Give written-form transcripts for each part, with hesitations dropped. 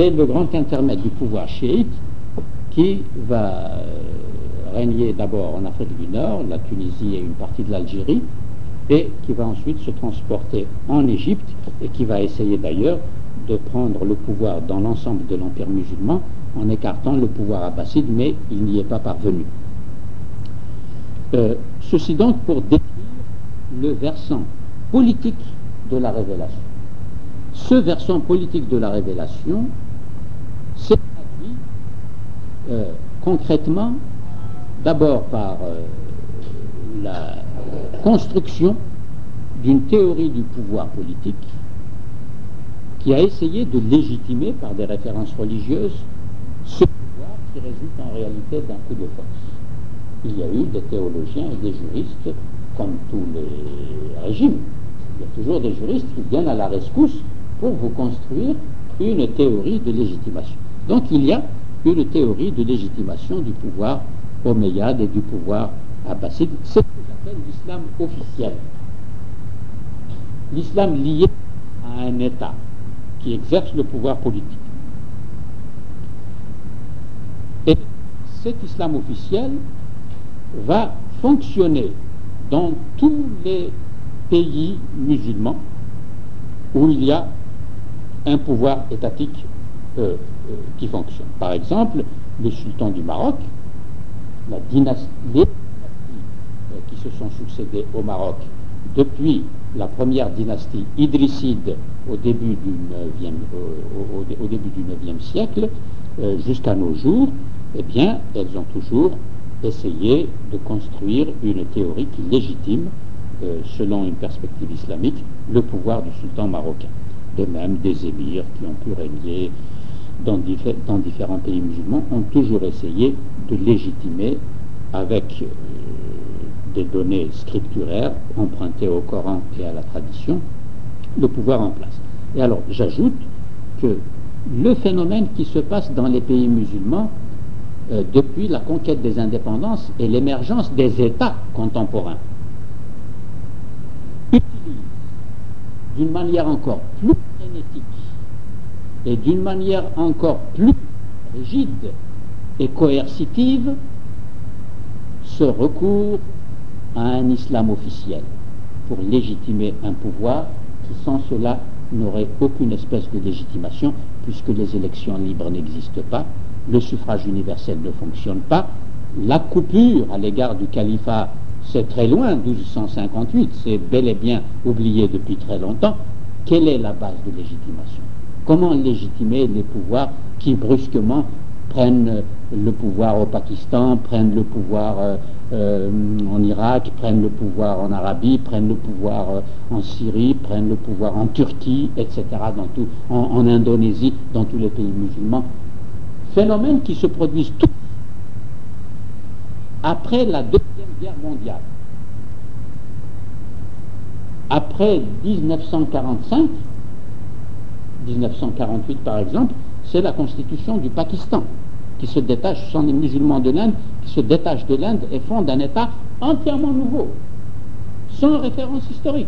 c'est le grand intermède du pouvoir chiite qui va régner d'abord en Afrique du Nord, la Tunisie et une partie de l'Algérie, et qui va ensuite se transporter en Égypte et qui va essayer d'ailleurs de prendre le pouvoir dans l'ensemble de l'Empire musulman en écartant le pouvoir abbasside, mais il n'y est pas parvenu. Ceci donc pour décrire le versant politique de la révélation. Ce versant politique de la révélation s'est traduit concrètement d'abord par la construction d'une théorie du pouvoir politique qui a essayé de légitimer par des références religieuses ce pouvoir qui résulte en réalité d'un coup de force. Il y a eu des théologiens et des juristes, comme tous les régimes. Il y a toujours des juristes qui viennent à la rescousse pour vous construire une théorie de légitimation. Donc il y a une théorie de légitimation du pouvoir omeyyade et du pouvoir abbasside. C'est ce que j'appelle l'islam officiel. L'islam lié à un État qui exerce le pouvoir politique. Et cet islam officiel va fonctionner dans tous les pays musulmans où il y a un pouvoir étatique qui fonctionne. Par exemple, le sultan du Maroc, les dynasties qui se sont succédées au Maroc depuis la première dynastie idrisside au début du IXe siècle jusqu'à nos jours, eh bien, elles ont toujours essayé de construire une théorie qui légitime, selon une perspective islamique, le pouvoir du sultan marocain. De même, des émirs qui ont pu régner dans différents pays musulmans ont toujours essayé de légitimer avec des données scripturaires empruntées au Coran et à la tradition le pouvoir en place. Et alors, j'ajoute que le phénomène qui se passe dans les pays musulmans depuis la conquête des indépendances et l'émergence des États contemporains utilise d'une manière encore plus frénétique et d'une manière encore plus rigide et coercitive ce recours à un islam officiel pour légitimer un pouvoir qui sans cela n'aurait aucune espèce de légitimation, puisque les élections libres n'existent pas, le suffrage universel ne fonctionne pas, la coupure à l'égard du califat, c'est très loin, 1258, c'est bel et bien oublié depuis très longtemps. Quelle est la base de légitimation? Comment légitimer les pouvoirs qui brusquement prennent le pouvoir au Pakistan, prennent le pouvoir en Irak, prennent le pouvoir en Arabie, prennent le pouvoir en Syrie, prennent le pouvoir en Turquie, etc., en Indonésie, dans tous les pays musulmans? Phénomènes qui se produisent tous après la Deuxième Guerre mondiale. Après 1945, 1948 par exemple, c'est la constitution du Pakistan qui se détache, ce sont les musulmans de l'Inde qui se détachent de l'Inde et fondent un État entièrement nouveau, sans référence historique.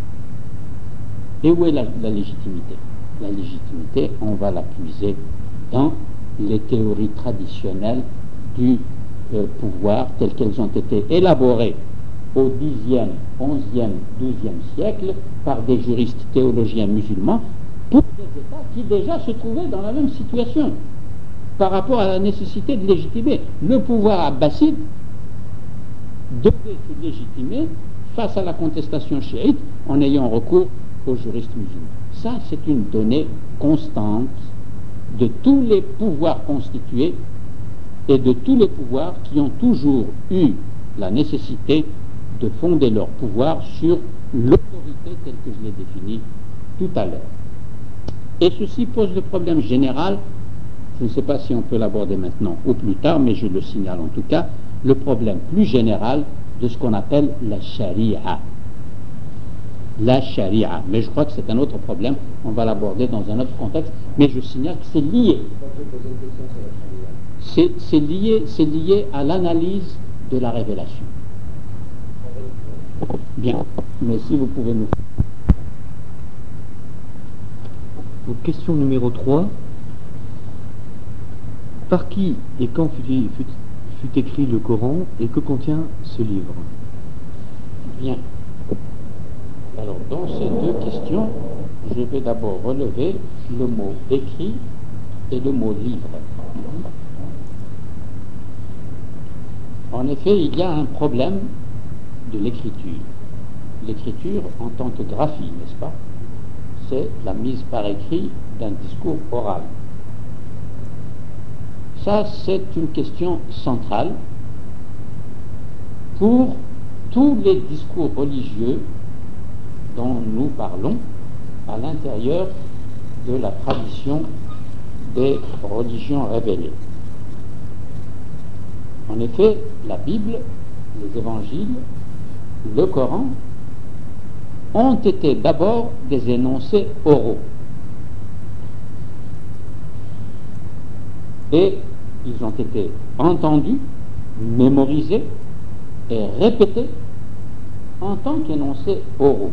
Et où est la légitimité? La légitimité, on va la puiser dans les théories traditionnelles du pouvoir telles qu'elles ont été élaborées au Xe, XIe, XIIe siècle par des juristes théologiens musulmans pour des États qui déjà se trouvaient dans la même situation par rapport à la nécessité de légitimer. Le pouvoir abbasside devait se légitimer face à la contestation chiite en ayant recours aux juristes musulmans. Ça, c'est une donnée constante de tous les pouvoirs constitués et de tous les pouvoirs qui ont toujours eu la nécessité de fonder leur pouvoir sur l'autorité telle que je l'ai définie tout à l'heure. Et ceci pose le problème général, je ne sais pas si on peut l'aborder maintenant ou plus tard, mais je le signale en tout cas, le problème plus général de ce qu'on appelle la charia. La charia. Mais je crois que c'est un autre problème, on va l'aborder dans un autre contexte, mais je signale que c'est lié. C'est lié à l'analyse de la révélation. Bien, mais si vous pouvez nous... Donc, question numéro 3. Par qui et quand fut écrit le Coran et que contient ce livre? Bien. Alors, dans ces deux questions, je vais d'abord relever le mot écrit et le mot livre. En effet, il y a un problème de l'écriture. L'écriture en tant que graphie, n'est-ce pas? C'est la mise par écrit d'un discours oral. Ça, c'est une question centrale pour tous les discours religieux dont nous parlons à l'intérieur de la tradition des religions révélées. En effet, la Bible, les évangiles, le Coran ont été d'abord des énoncés oraux. Et ils ont été entendus, mémorisés et répétés en tant qu'énoncés oraux.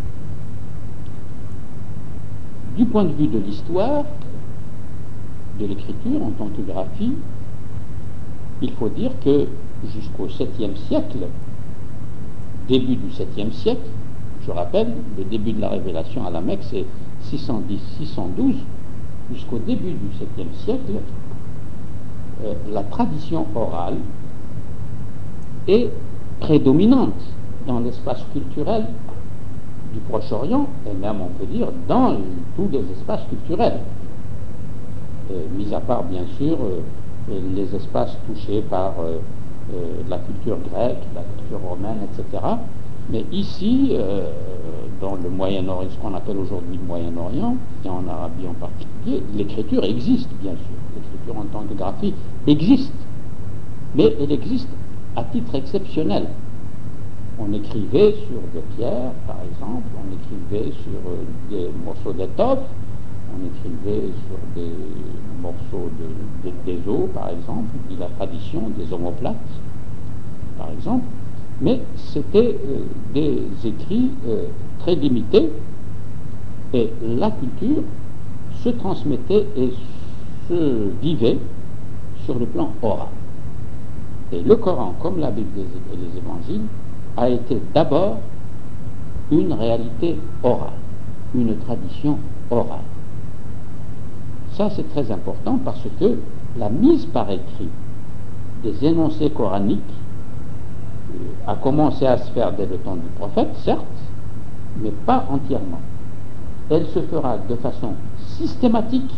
Du point de vue de l'histoire, de l'écriture en tant que graphie, il faut dire que jusqu'au 7e siècle, début du 7e siècle, je rappelle, le début de la révélation à la Mecque, c'est 610-612, jusqu'au début du 7e siècle, la tradition orale est prédominante dans l'espace culturel du Proche-Orient, et même on peut dire dans tous les espaces culturels, mis à part bien sûr les espaces touchés par la culture grecque, la culture romaine, etc. Mais ici, dans le Moyen-Orient, ce qu'on appelle aujourd'hui le Moyen-Orient, et en Arabie en particulier, l'écriture existe, bien sûr. L'écriture en tant que graphie existe. Mais elle existe à titre exceptionnel. On écrivait sur des pierres, par exemple, on écrivait sur des morceaux d'étoffe, on écrivait sur des morceaux des os, par exemple, de la tradition des omoplates, par exemple. Mais c'était des écrits très limités et la culture se transmettait et se vivait sur le plan oral. Et le Coran, comme la Bible et les évangiles, a été d'abord une réalité orale, une tradition orale. Ça, c'est très important parce que la mise par écrit des énoncés coraniques a commencé à se faire dès le temps du prophète, certes, mais pas entièrement. Elle se fera de façon systématique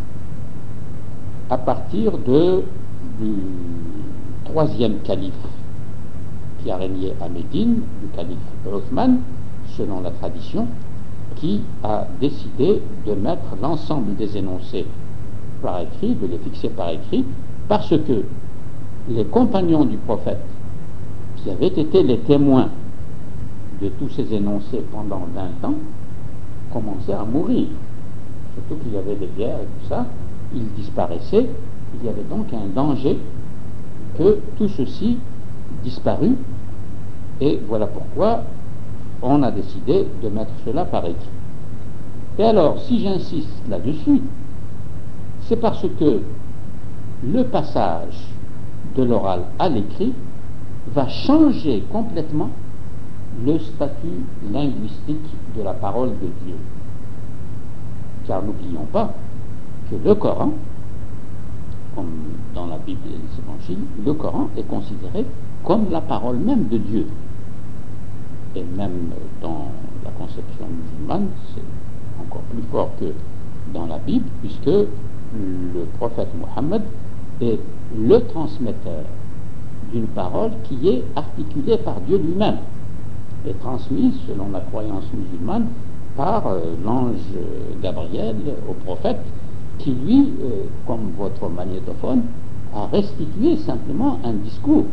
à partir du troisième calife qui a régné à Médine, le calife Othman, selon la tradition, qui a décidé de mettre l'ensemble des énoncés par écrit, de les fixer par écrit, parce que les compagnons du prophète, qui avaient été les témoins de tous ces énoncés pendant 20 ans, commençaient à mourir. Surtout qu'il y avait des guerres et tout ça, ils disparaissaient. Il y avait donc un danger que tout ceci disparût. Et voilà pourquoi on a décidé de mettre cela par écrit. Et alors, si j'insiste là-dessus, c'est parce que le passage de l'oral à l'écrit va changer complètement le statut linguistique de la parole de Dieu. Car n'oublions pas que le Coran, comme dans la Bible et les évangiles, le Coran est considéré comme la parole même de Dieu. Et même dans la conception musulmane, c'est encore plus fort que dans la Bible, puisque le prophète Mohammed est le transmetteur d'une parole qui est articulée par Dieu lui-même et transmise, selon la croyance musulmane, par l'ange Gabriel au prophète, qui lui, comme votre magnétophone, a restitué simplement un discours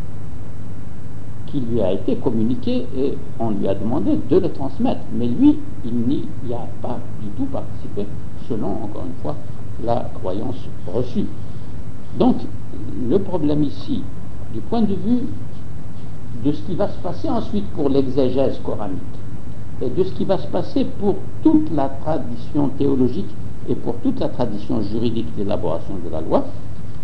qui lui a été communiqué et on lui a demandé de le transmettre. Mais lui, il n'y a pas du tout participé, selon, encore une fois, la croyance reçue. Donc, le problème ici, du point de vue de ce qui va se passer ensuite pour l'exégèse coranique et de ce qui va se passer pour toute la tradition théologique et pour toute la tradition juridique d'élaboration de la loi,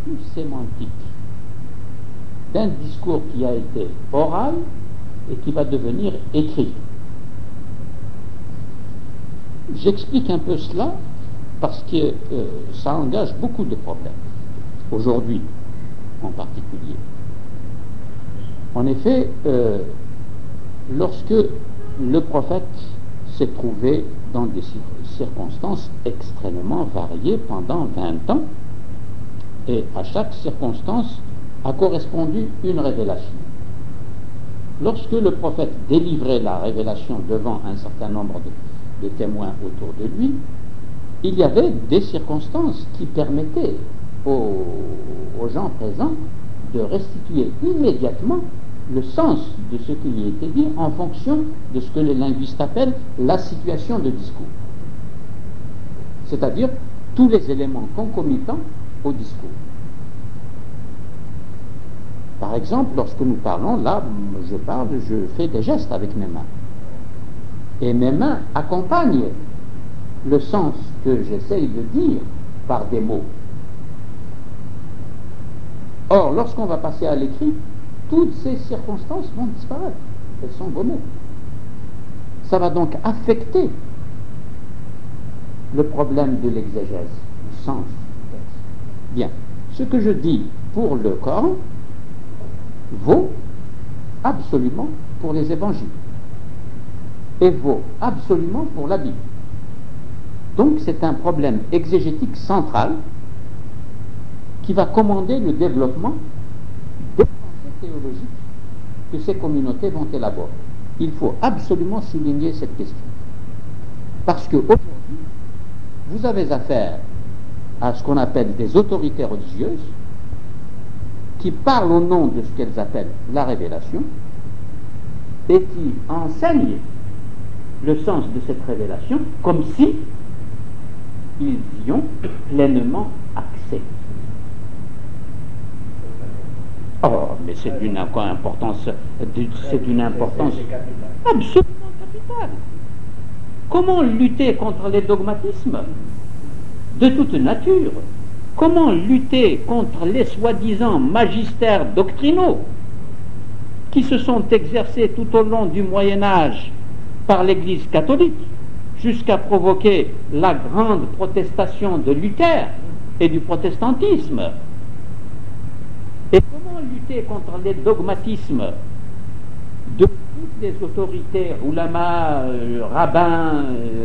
statut sémantique d'un discours qui a été oral et qui va devenir écrit. J'explique un peu cela parce que ça engage beaucoup de problèmes, aujourd'hui en particulier. En effet, lorsque le prophète s'est trouvé dans des circonstances extrêmement variées pendant 20 ans, et à chaque circonstance a correspondu une révélation. Lorsque le prophète délivrait la révélation devant un certain nombre de témoins autour de lui, il y avait des circonstances qui permettaient aux gens présents de restituer immédiatement le sens de ce qui lui était dit en fonction de ce que les linguistes appellent la situation de discours, c'est-à-dire tous les éléments concomitants au discours. Par exemple, lorsque nous parlons, là, je fais des gestes avec mes mains. Et mes mains accompagnent le sens que j'essaye de dire par des mots. Or, lorsqu'on va passer à l'écrit, toutes ces circonstances vont disparaître. Elles sont gommées. Ça va donc affecter le problème de l'exégèse, du sens du texte. Bien. Ce que je dis pour le Coran vaut absolument pour les évangiles et vaut absolument pour la Bible. Donc c'est un problème exégétique central qui va commander le développement des pensées théologiques que ces communautés vont élaborer. Il faut absolument souligner cette question. Parce qu'aujourd'hui, vous avez affaire à ce qu'on appelle des autorités religieuses qui parlent au nom de ce qu'elles appellent la révélation et qui enseignent le sens de cette révélation comme si ils y ont pleinement accès. Oh, mais c'est d'une importance absolument capitale. Comment lutter contre les dogmatismes de toute nature? Comment lutter contre les soi-disant magistères doctrinaux qui se sont exercés tout au long du Moyen-Âge par l'Église catholique jusqu'à provoquer la grande protestation de Luther et du protestantisme? Et comment lutter contre les dogmatismes de toutes les autorités, oulémas, rabbins,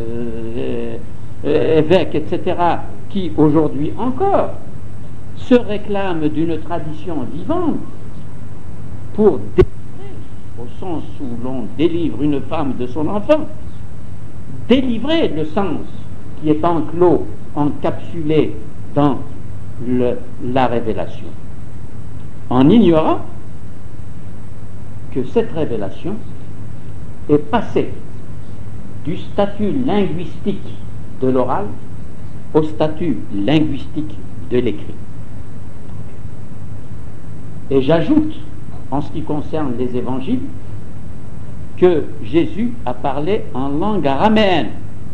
évêques, etc., qui aujourd'hui encore se réclament d'une tradition vivante pour délivrer, au sens où l'on délivre une femme de son enfant, délivrer le sens qui est enclos, encapsulé dans la révélation, en ignorant que cette révélation est passée du statut linguistique de l'oral au statut linguistique de l'écrit. Et j'ajoute, en ce qui concerne les évangiles, que Jésus a parlé en langue araméenne,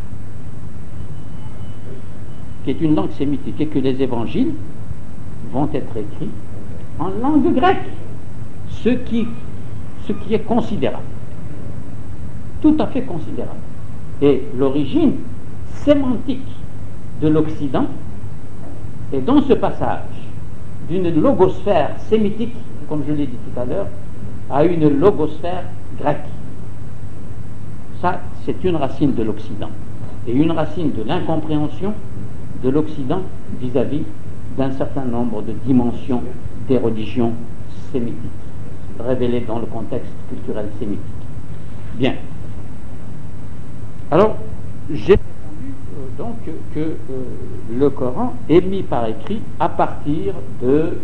qui est une langue sémitique, et que les évangiles vont être écrits en langue grecque, ce qui est considérable, tout à fait considérable. Et l'origine sémantique de l'Occident est dans ce passage d'une logosphère sémitique, comme je l'ai dit tout à l'heure, à une logosphère grecque. Ça, c'est une racine de l'Occident et une racine de l'incompréhension de l'Occident vis-à-vis d'un certain nombre de dimensions des religions sémitiques révélées dans le contexte culturel sémitique. Bien. Alors, j'ai répondu donc que le Coran est mis par écrit à partir de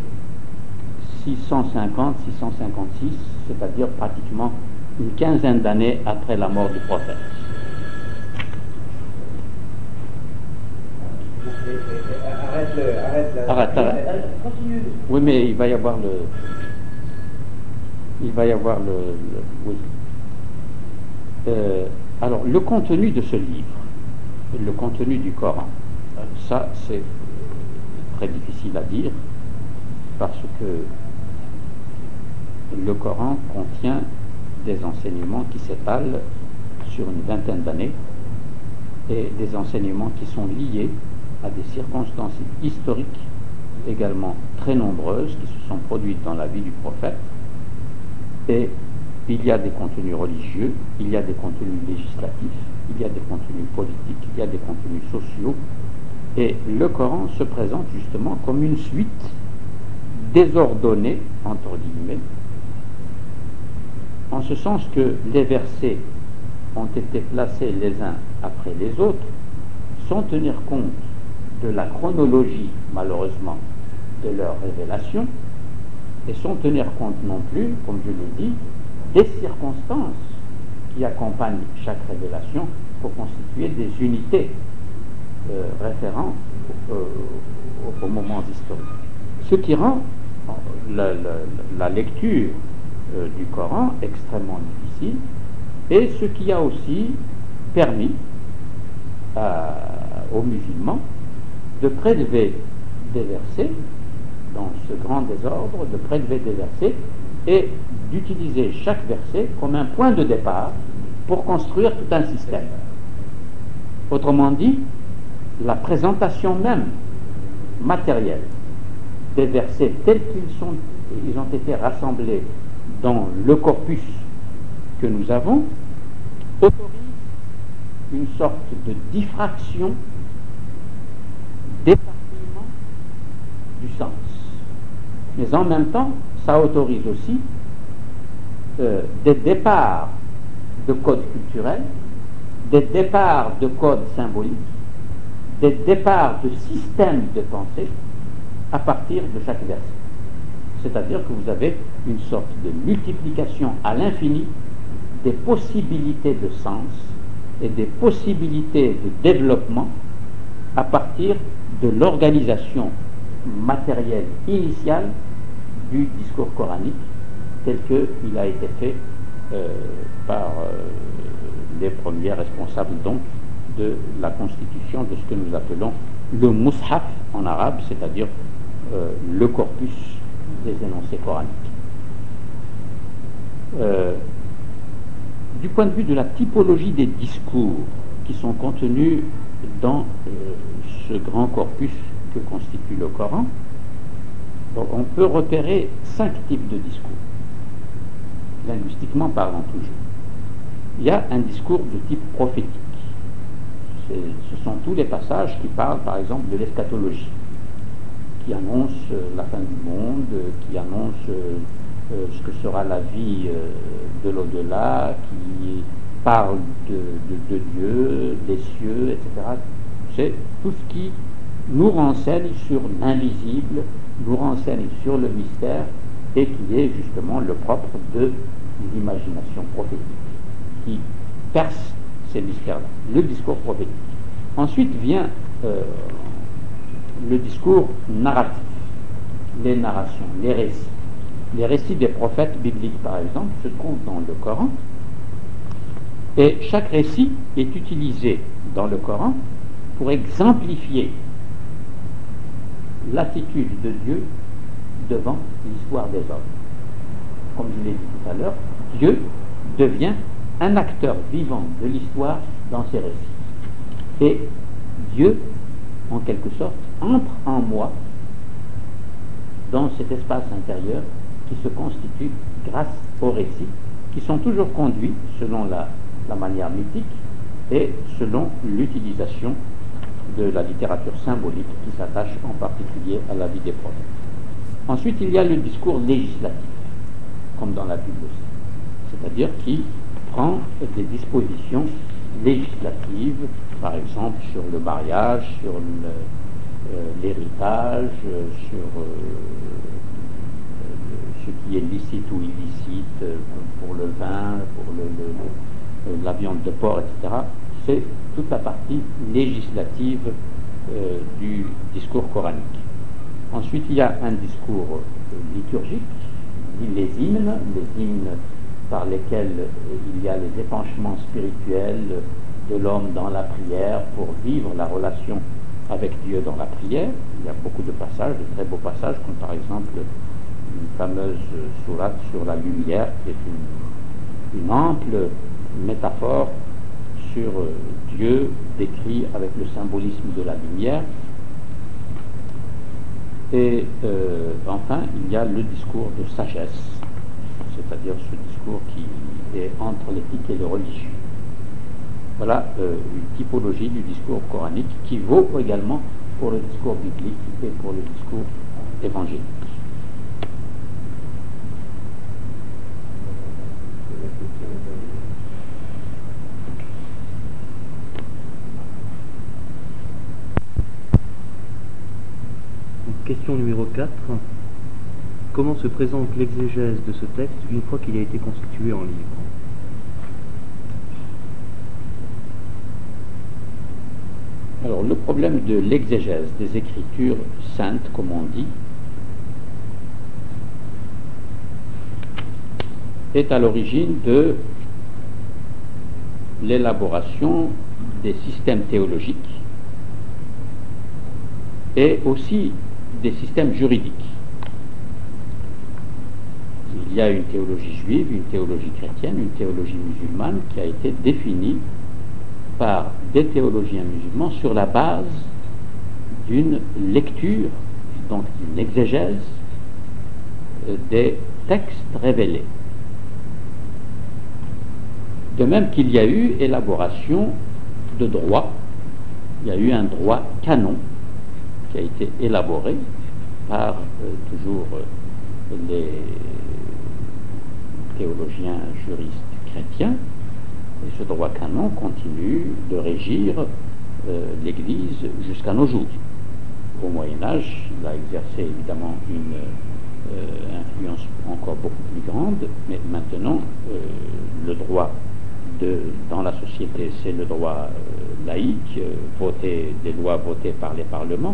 650-656, c'est-à-dire pratiquement une quinzaine d'années après la mort du prophète. Arrête. Continue. Oui, mais il va y avoir oui. Alors, le contenu de ce livre, le contenu du Coran, ça c'est très difficile à dire, parce que le Coran contient des enseignements qui s'étalent sur une vingtaine d'années et des enseignements qui sont liés à des circonstances historiques également très nombreuses qui se sont produites dans la vie du prophète. Et il y a des contenus religieux, il y a des contenus législatifs, il y a des contenus politiques, il y a des contenus sociaux. Et le Coran se présente justement comme une suite désordonnée, entre guillemets, en ce sens que les versets ont été placés les uns après les autres, sans tenir compte de la chronologie, malheureusement, de leur révélation, et sans tenir compte non plus, comme je l'ai dit, des circonstances qui accompagnent chaque révélation pour constituer des unités référentes aux moments historiques. Ce qui rend la lecture du Coran extrêmement difficile, et ce qui a aussi permis aux musulmans de prélever des versets dans ce grand désordre, de prélever des versets et d'utiliser chaque verset comme un point de départ pour construire tout un système. Autrement dit, la présentation même matérielle des versets tels ils ont été rassemblés dans le corpus que nous avons, autorise une sorte de diffraction, d'éparpillement du sens. Mais en même temps, ça autorise aussi des départs de codes culturels, des départs de codes symboliques, des départs de systèmes de pensée à partir de chaque verset. C'est-à-dire que vous avez une sorte de multiplication à l'infini des possibilités de sens et des possibilités de développement à partir de l'organisation matérielle initiale du discours coranique tel qu'il a été fait par les premiers responsables donc de la constitution de ce que nous appelons le mushaf en arabe, c'est-à-dire le corpus des énoncés coraniques. Du point de vue de la typologie des discours qui sont contenus dans ce grand corpus que constitue le Coran, on peut repérer 5 types de discours, linguistiquement parlant toujours. Il y a un discours de type prophétique. Ce sont tous les passages qui parlent par exemple de l'eschatologie, qui annoncent la fin du monde, qui annoncent ce que sera la vie de l'au-delà, qui parle de Dieu, des cieux, etc. C'est tout ce qui nous renseigne sur l'invisible, nous renseigne sur le mystère, et qui est justement le propre de l'imagination prophétique, qui perce ces mystères-là, le discours prophétique. Ensuite vient le discours narratif, les narrations, les récits. Les récits des prophètes bibliques, par exemple, se trouvent dans le Coran, et chaque récit est utilisé dans le Coran pour exemplifier l'attitude de Dieu devant l'histoire des hommes. Comme je l'ai dit tout à l'heure, Dieu devient un acteur vivant de l'histoire dans ses récits. Et Dieu, en quelque sorte, entre en moi dans cet espace intérieur qui se constitue grâce aux récits, qui sont toujours conduits selon la manière mythique et selon l'utilisation de la littérature symbolique qui s'attache en particulier à la vie des prophètes. Ensuite, il y a le discours législatif, comme dans la Bible aussi, c'est-à-dire qui prend des dispositions législatives, par exemple sur le mariage, sur l'héritage, sur ce qui est licite ou illicite pour le vin, pour la viande de porc, etc. C'est toute la partie législative du discours coranique. Ensuite, il y a un discours liturgique, les hymnes par lesquels il y a les épanchements spirituels de l'homme dans la prière pour vivre la relation avec Dieu dans la prière. Il y a beaucoup de passages, de très beaux passages, comme par exemple une fameuse sourate sur la lumière, qui est une ample métaphore sur Dieu décrit avec le symbolisme de la lumière. Et enfin, il y a le discours de sagesse, c'est-à-dire ce discours qui est entre l'éthique et le religieux. Voilà une typologie du discours coranique qui vaut également pour le discours biblique et pour le discours évangélique. Question numéro 4. Comment se présente l'exégèse de ce texte une fois qu'il a été constitué en livre? Alors, le problème de l'exégèse des Écritures saintes, comme on dit, est à l'origine de l'élaboration des systèmes théologiques et aussi des systèmes juridiques. Il y a une théologie juive, une théologie chrétienne, une théologie musulmane qui a été définie par des théologiens musulmans sur la base d'une lecture, donc d'une exégèse des textes révélés. De même qu'il y a eu élaboration de droit, il y a eu un droit canon qui a été élaboré par toujours les théologiens juristes chrétiens, et ce droit canon continue de régir l'Église jusqu'à nos jours. Au Moyen-Âge, il a exercé évidemment une influence encore beaucoup plus grande, mais maintenant le droit dans la société, c'est le droit laïque, des lois votées par les parlements,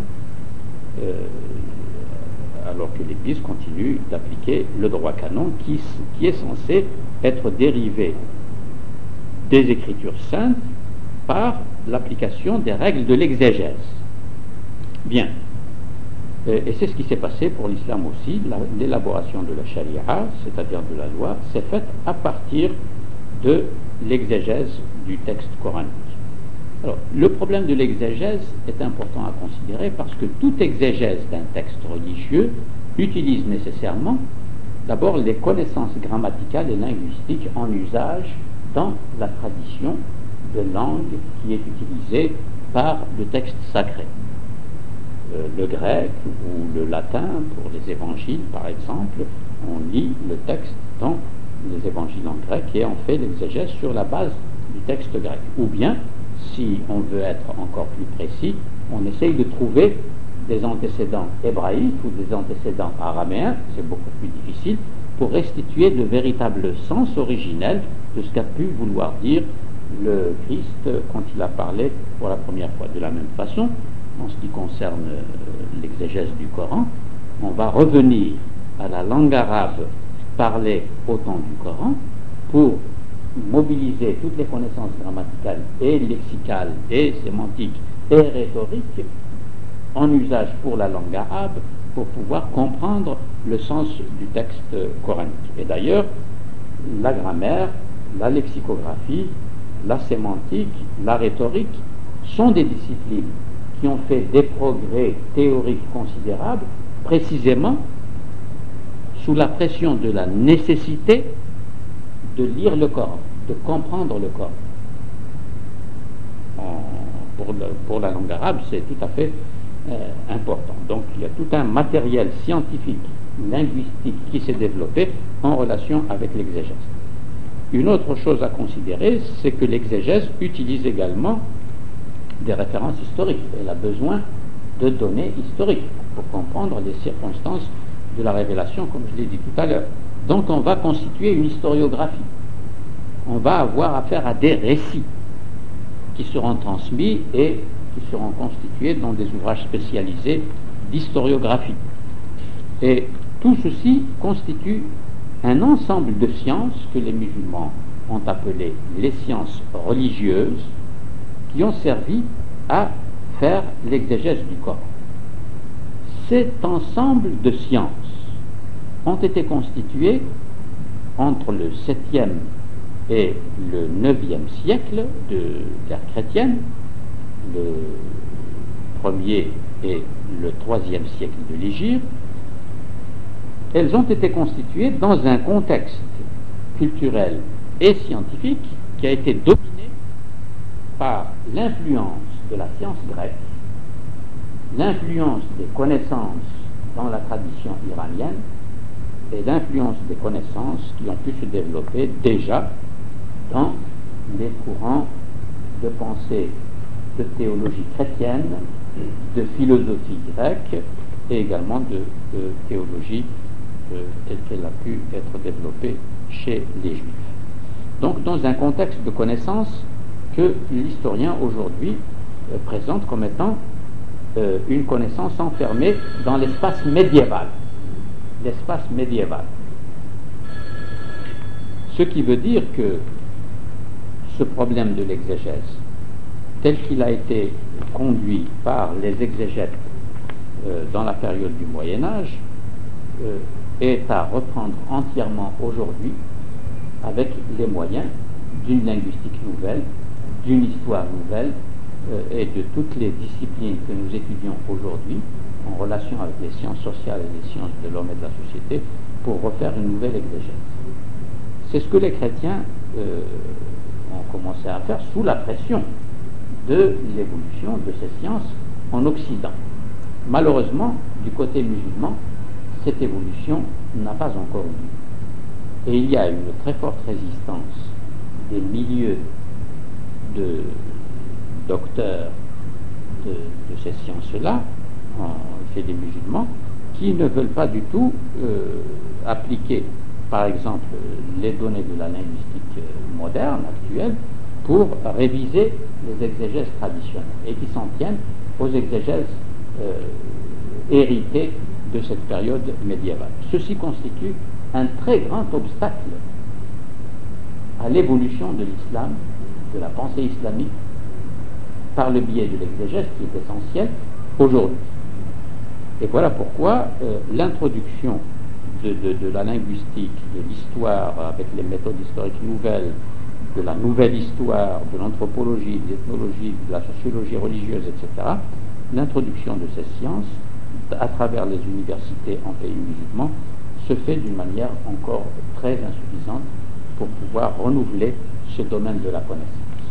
alors que l'Église continue d'appliquer le droit canon qui est censé être dérivé des Écritures saintes par l'application des règles de l'exégèse. Bien. Et c'est ce qui s'est passé pour l'islam aussi. L'élaboration de la charia, c'est-à-dire de la loi, s'est faite à partir de l'exégèse du texte coranique. Alors, le problème de l'exégèse est important à considérer parce que toute exégèse d'un texte religieux utilise nécessairement d'abord les connaissances grammaticales et linguistiques en usage dans la tradition de langue qui est utilisée par le texte sacré. Le grec ou le latin pour les évangiles, par exemple, on lit le texte dans les évangiles en grec et on fait l'exégèse sur la base du texte grec. Ou bien, si on veut être encore plus précis, on essaye de trouver des antécédents hébraïques ou des antécédents araméens, c'est beaucoup plus difficile, pour restituer le véritable sens originel de ce qu'a pu vouloir dire le Christ quand il a parlé pour la première fois. De la même façon, en ce qui concerne l'exégèse du Coran, on va revenir à la langue arabe parlée au temps du Coran pour mobiliser toutes les connaissances grammaticales et lexicales et sémantiques et rhétoriques en usage pour la langue arabe pour pouvoir comprendre le sens du texte coranique. Et d'ailleurs, la grammaire, la lexicographie, la sémantique, la rhétorique sont des disciplines qui ont fait des progrès théoriques considérables précisément sous la pression de la nécessité de lire le Coran, de comprendre le Coran. Pour la langue arabe, c'est tout à fait important. Donc il y a tout un matériel scientifique, linguistique qui s'est développé en relation avec l'exégèse. Une autre chose à considérer, c'est que l'exégèse utilise également des références historiques. Elle a besoin de données historiques pour comprendre les circonstances de la révélation, comme je l'ai dit tout à l'heure. Donc on va constituer une historiographie. On va avoir affaire à des récits qui seront transmis et qui seront constitués dans des ouvrages spécialisés d'historiographie. Et tout ceci constitue un ensemble de sciences que les musulmans ont appelées les sciences religieuses, qui ont servi à faire l'exégèse du Coran. Cet ensemble de sciences ont été constituées entre le 7e et le 9e siècle de l'ère chrétienne, le 1er et le 3e siècle de l'Hégire. Elles ont été constituées dans un contexte culturel et scientifique qui a été dominé par l'influence de la science grecque, l'influence des connaissances dans la tradition iranienne et l'influence des connaissances qui ont pu se développer déjà dans les courants de pensée de théologie chrétienne, de philosophie grecque et également de théologie telle qu'elle a pu être développée chez les Juifs. Donc dans un contexte de connaissance que l'historien aujourd'hui présente comme étant une connaissance enfermée dans l'espace médiéval. L'espace médiéval. Ce qui veut dire que ce problème de l'exégèse, tel qu'il a été conduit par les exégètes dans la période du Moyen-Âge, est à reprendre entièrement aujourd'hui avec les moyens d'une linguistique nouvelle, d'une histoire nouvelle et de toutes les disciplines que nous étudions aujourd'hui en relation avec les sciences sociales et les sciences de l'homme et de la société pour refaire une nouvelle exégèse. C'est ce que les chrétiens ont commencé à faire sous la pression de l'évolution de ces sciences en Occident. Malheureusement, du côté musulman, cette évolution n'a pas encore eu lieu. Et il y a une très forte résistance des milieux de docteurs de ces sciences-là, chez des musulmans, qui ne veulent pas du tout appliquer, par exemple, les données de la linguistique moderne, actuelle, pour réviser les exégèses traditionnelles, et qui s'en tiennent aux exégèses héritées de cette période médiévale. Ceci constitue un très grand obstacle à l'évolution de l'islam, de la pensée islamique, par le biais de l'exégèse qui est essentielle aujourd'hui. Et voilà pourquoi l'introduction de la linguistique, de l'histoire avec les méthodes historiques nouvelles, de la nouvelle histoire, de l'anthropologie, de l'ethnologie, de la sociologie religieuse, etc., l'introduction de ces sciences à travers les universités en pays musulmans se fait d'une manière encore très insuffisante pour pouvoir renouveler ce domaine de la connaissance.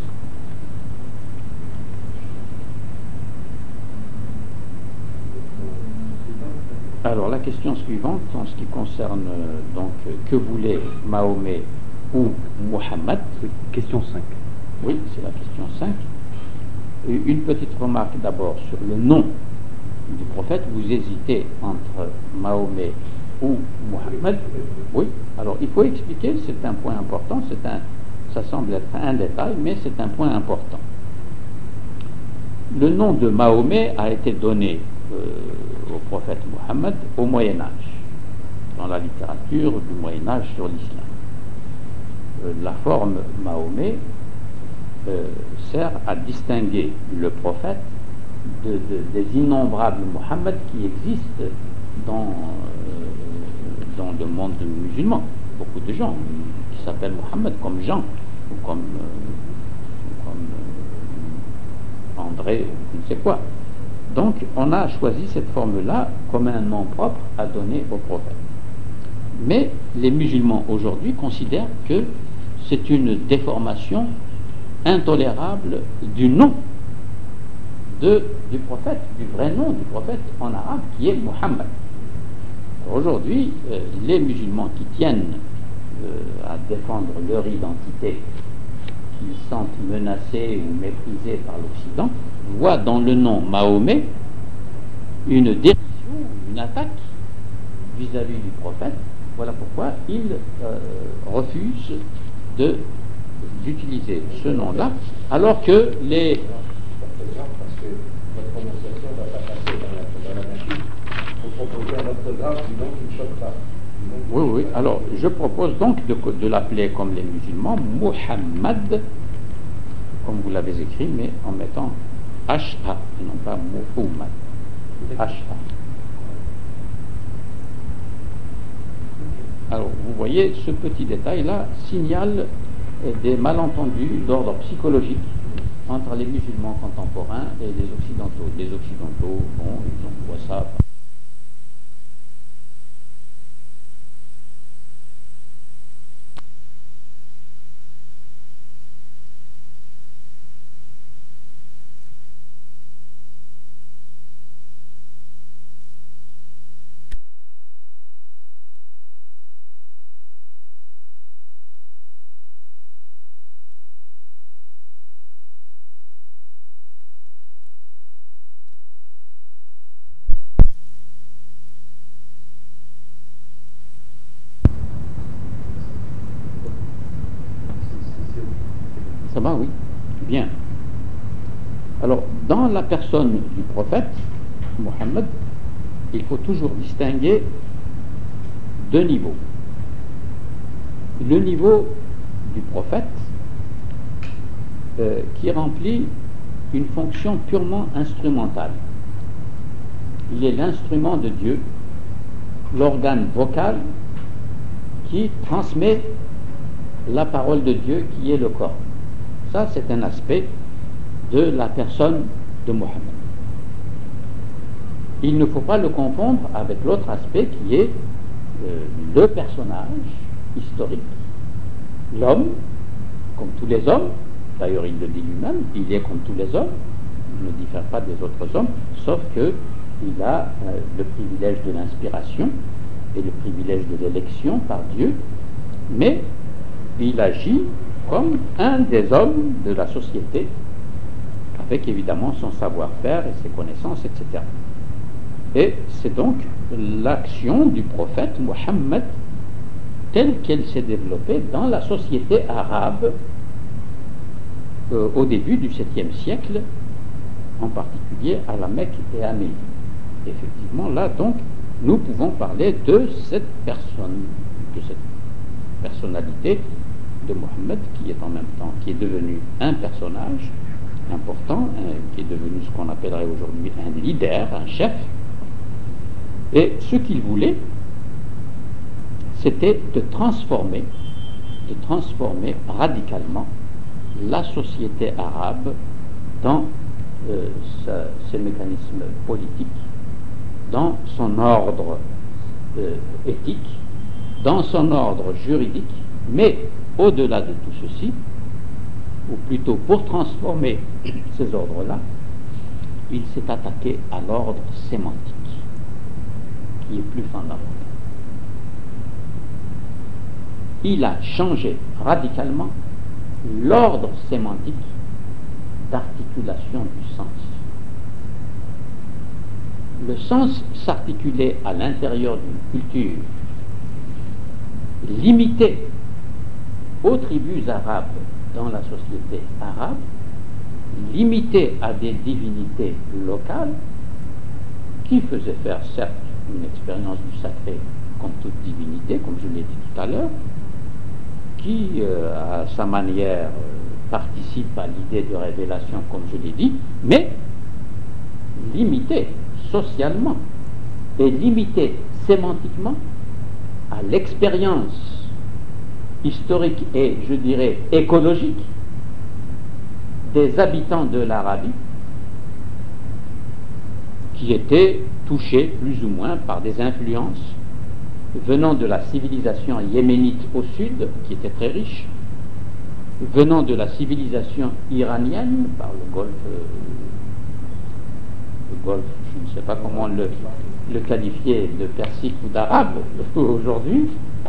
Alors la question suivante, en ce qui concerne donc que voulait Mahomet ou Muhammad. Question 5. Oui, c'est la question 5. Une petite remarque d'abord sur le nom du prophète. Vous hésitez entre Mahomet ou Muhammad. Oui, alors il faut expliquer, c'est un point important, ça semble être un détail, mais c'est un point important. Le nom de Mahomet a été donné au prophète Muhammad au Moyen-Âge, dans la littérature du Moyen-Âge sur l'islam. La forme Mahomet sert à distinguer le prophète des innombrables Muhammad qui existent dans le monde musulman. Beaucoup de gens qui s'appellent Muhammad comme Jean ou comme André, je ne sais quoi. Donc on a choisi cette forme-là comme un nom propre à donner au prophète. Mais les musulmans aujourd'hui considèrent que c'est une déformation intolérable du nom du prophète, du vrai nom du prophète en arabe qui est Muhammad. Aujourd'hui, les musulmans qui tiennent à défendre leur identité, qui se sentent menacés ou méprisés par l'Occident, voient dans le nom Mahomet une dérision, une attaque vis-à-vis du prophète. Voilà pourquoi ils refusent d'utiliser ce nom-là, alors que les... Parce que votre prononciation ne va pas passer dans la machine. Vous proposez un orthographe du nom qui ne choque pas. Oui, oui. Alors, je propose donc de l'appeler comme les musulmans, Muhammad, comme vous l'avez écrit, mais en mettant Ash'a, et non pas Muhammad. Ash'a. Alors, vous voyez, ce petit détail-là signale des malentendus d'ordre psychologique entre les musulmans contemporains et les occidentaux. Les occidentaux, bon, ils voient ça. Ça va, oui. Bien. Alors, dans la personne du prophète, Mohammed, il faut toujours distinguer deux niveaux. Le niveau du prophète qui remplit une fonction purement instrumentale. Il est l'instrument de Dieu, l'organe vocal qui transmet la parole de Dieu qui est le corps. Ça, c'est un aspect de la personne de Mohammed. Il ne faut pas le confondre avec l'autre aspect qui est le personnage historique, l'homme, comme tous les hommes. D'ailleurs, il le dit lui-même, il est comme tous les hommes, il ne diffère pas des autres hommes, sauf qu'il a le privilège de l'inspiration et le privilège de l'élection par Dieu, mais il agit comme un des hommes de la société, avec évidemment son savoir-faire et ses connaissances, etc. Et c'est donc l'action du prophète Mohammed telle qu'elle s'est développée dans la société arabe au début du 7e siècle, en particulier à la Mecque et à Médine. Effectivement, là donc, nous pouvons parler de cette personne, de cette personnalité de Mohammed qui est en même temps, qui est devenu un personnage important, qui est devenu ce qu'on appellerait aujourd'hui un leader, un chef. Et ce qu'il voulait, c'était de transformer radicalement la société arabe dans ses mécanismes politiques, dans son ordre éthique, dans son ordre juridique, mais au-delà de tout ceci, ou plutôt pour transformer ces ordres-là, il s'est attaqué à l'ordre sémantique, qui est plus fondamental. Il a changé radicalement l'ordre sémantique d'articulation du sens. Le sens s'articulait à l'intérieur d'une culture limitée aux tribus arabes dans la société arabe, limitée à des divinités locales qui faisaient faire certes une expérience du sacré comme toute divinité, comme je l'ai dit tout à l'heure, qui à sa manière participe à l'idée de révélation comme je l'ai dit, mais limitée socialement et limitée sémantiquement à l'expérience historique et, je dirais, écologique des habitants de l'Arabie qui étaient touchés plus ou moins par des influences venant de la civilisation yéménite au sud, qui était très riche, venant de la civilisation iranienne par le Golfe, je ne sais pas comment le qualifier de persique ou d'arabe aujourd'hui,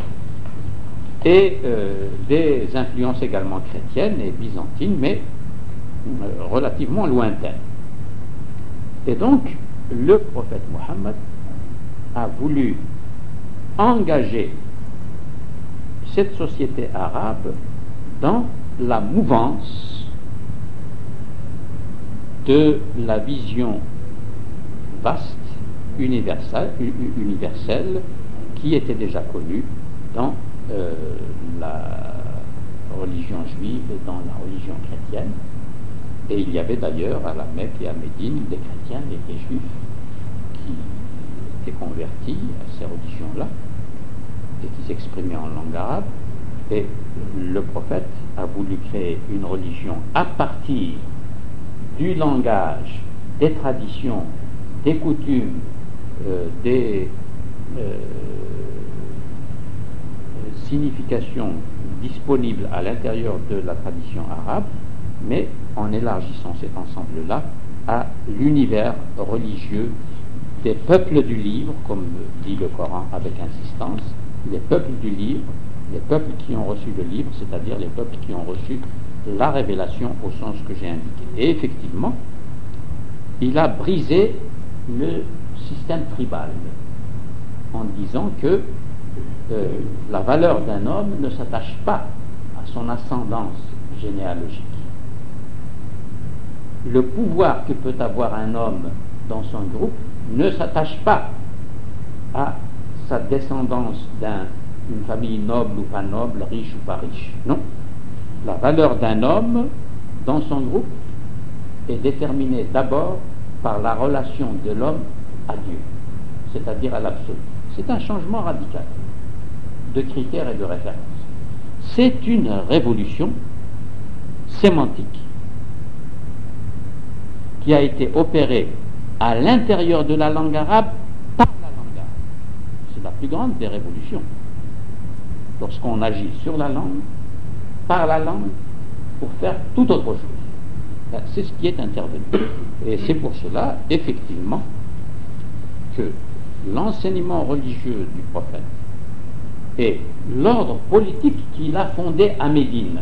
et des influences également chrétiennes et byzantines, mais relativement lointaines. Et donc, le prophète Mohammed a voulu engager cette société arabe dans la mouvance de la vision vaste, universelle, qui était déjà connue dans la religion juive et dans la religion chrétienne, Et il y avait d'ailleurs à la Mecque et à Médine des chrétiens et des juifs qui étaient convertis à ces religions-là et qui s'exprimaient en langue arabe. Et le prophète a voulu créer une religion à partir du langage, des traditions, des coutumes, des significations disponibles à l'intérieur de la tradition arabe, mais en élargissant cet ensemble-là à l'univers religieux des peuples du livre, comme dit le Coran avec insistance, les peuples du livre, les peuples qui ont reçu le livre, c'est-à-dire les peuples qui ont reçu la révélation au sens que j'ai indiqué. Et effectivement, il a brisé le système tribal en disant que la valeur d'un homme ne s'attache pas à son ascendance généalogique. Le pouvoir que peut avoir un homme dans son groupe ne s'attache pas à sa descendance d'une famille noble ou pas noble, riche ou pas riche. Non. La valeur d'un homme dans son groupe est déterminée d'abord par la relation de l'homme à Dieu, c'est-à-dire à l'absolu. C'est un changement radical de critères et de références. C'est une révolution sémantique qui a été opérée à l'intérieur de la langue arabe par la langue arabe. C'est la plus grande des révolutions. Lorsqu'on agit sur la langue, par la langue, pour faire tout autre chose. C'est ce qui est intervenu. Et c'est pour cela, effectivement, que l'enseignement religieux du prophète et l'ordre politique qu'il a fondé à Médine,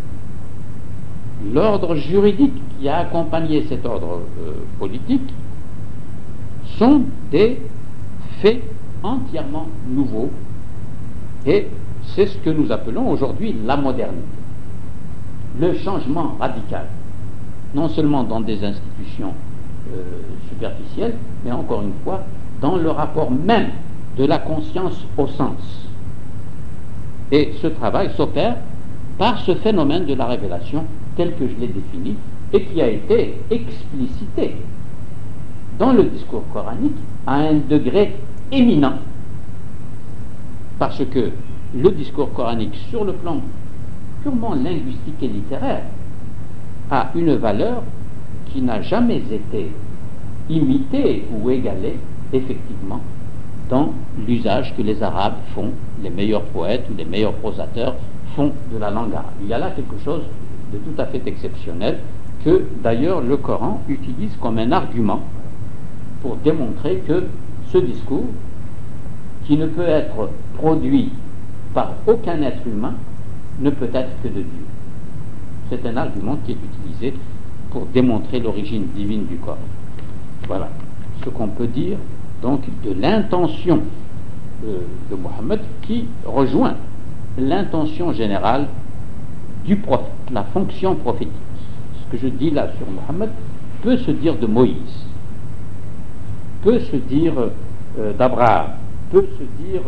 l'ordre juridique qui a accompagné cet ordre politique, sont des faits entièrement nouveaux, et c'est ce que nous appelons aujourd'hui la modernité. Le changement radical, non seulement dans des institutions superficielles, mais encore une fois, dans le rapport même de la conscience au sens. Et ce travail s'opère par ce phénomène de la révélation tel que je l'ai défini et qui a été explicité dans le discours coranique à un degré éminent, parce que le discours coranique sur le plan purement linguistique et littéraire a une valeur qui n'a jamais été imitée ou égalée effectivement dans l'usage que les Arabes font, les meilleurs poètes ou les meilleurs prosateurs font de la langue arabe. Il y a là quelque chose de tout à fait exceptionnel que d'ailleurs le Coran utilise comme un argument pour démontrer que ce discours, qui ne peut être produit par aucun être humain, ne peut être que de Dieu. C'est un argument qui est utilisé pour démontrer l'origine divine du Coran. Voilà ce qu'on peut dire donc de l'intention de Mohammed, qui rejoint l'intention générale du prophète, la fonction prophétique. Ce que je dis là sur Mohammed peut se dire de Moïse, peut se dire d'Abraham, peut se dire